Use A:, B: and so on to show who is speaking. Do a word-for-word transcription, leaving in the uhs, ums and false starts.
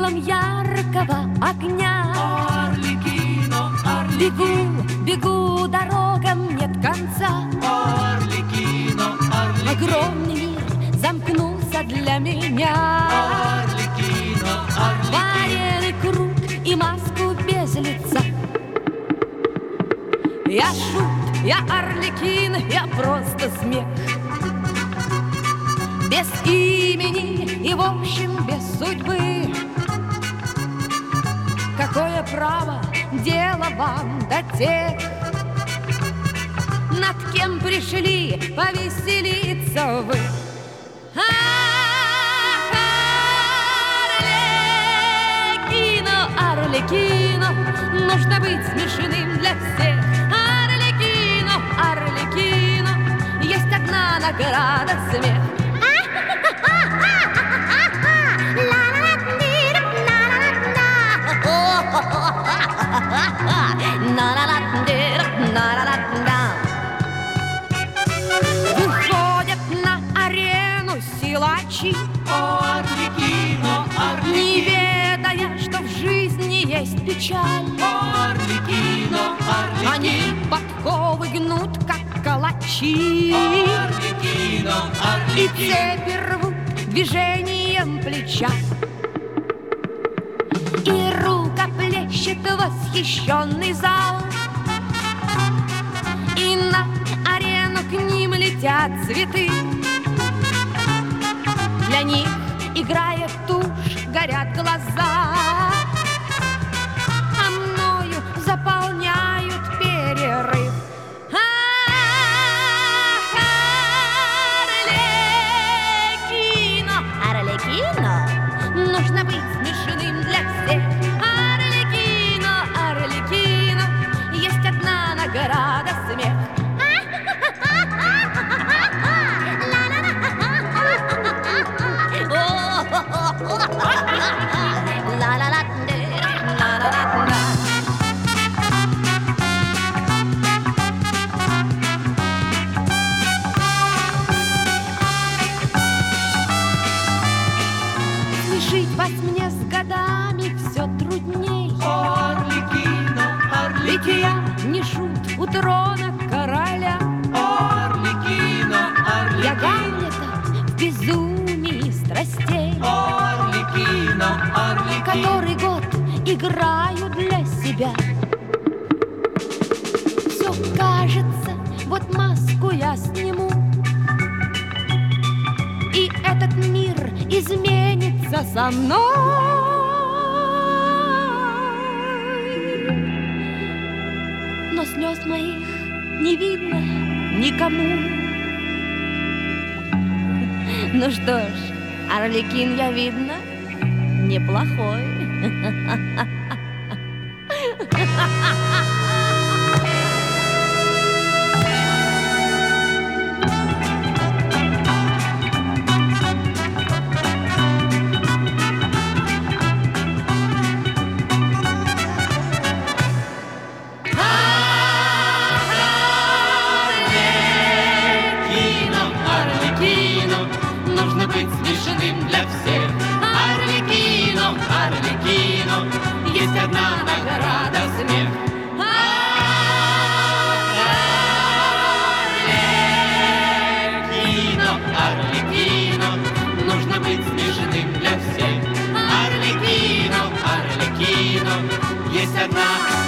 A: светилом яркого огня.
B: Арлекино,
A: Бегу,
B: Арлекино,
A: бегу, дорогам нет конца.
B: Арлекино, Арлекино,
A: Огромный мир замкнулся для меня.
B: Арлекино, Арлекино.
A: Вареный круг и маску без лица. Я шут, я Арлекин, я просто смех. Без имени и, в общем, без судьбы. Какое право дело вам до тех, над кем пришли повеселиться вы? Ах, Арлекино, Арлекино, нужно быть смешным для всех. Арлекино, Арлекино, есть одна награда — смех. Выходят на арену силачи,
B: Арлекино,
A: не
B: Арлекино,
A: ведая, что в жизни есть печаль.
B: Арлекино,
A: Они
B: Арлекино,
A: подковы гнут, как калачи,
B: Арлекино,
A: и
B: Арлекино.
A: цепи рвут движением плеча. И рукоплещет восхищенный зал, и на арену к ним летят цветы. Для них играет тушь, горят глаза, а мною заполняют перерыв. Ах, Арлекино, Арлекино, нужно быть смешным для всех. Арлекино, Арлекино, есть одна награда — смех. Смешить вас мне с годами все трудней,
B: Арлекино,
A: ведь
B: Арлекино,
A: я не шут у трона короля.
B: Арлекино,
A: Я
B: Арлекино,
A: Гамлета в безумии страстей,
B: Арлекино, Арлекино.
A: который год играю для себя. Все кажется, вот маску я сниму, и этот мир изменится со мной. Но слез моих не видно никому. Ну что ж, Арлекин, я, видно, неплохой.
B: Арлекино, Арлекино, нужно быть смешным для всех. Арлекино, Арлекино, есть одна награда — смех. Арлекино, Арлекино, нужно быть смешным для всех. Арлекино, Арлекино, есть одна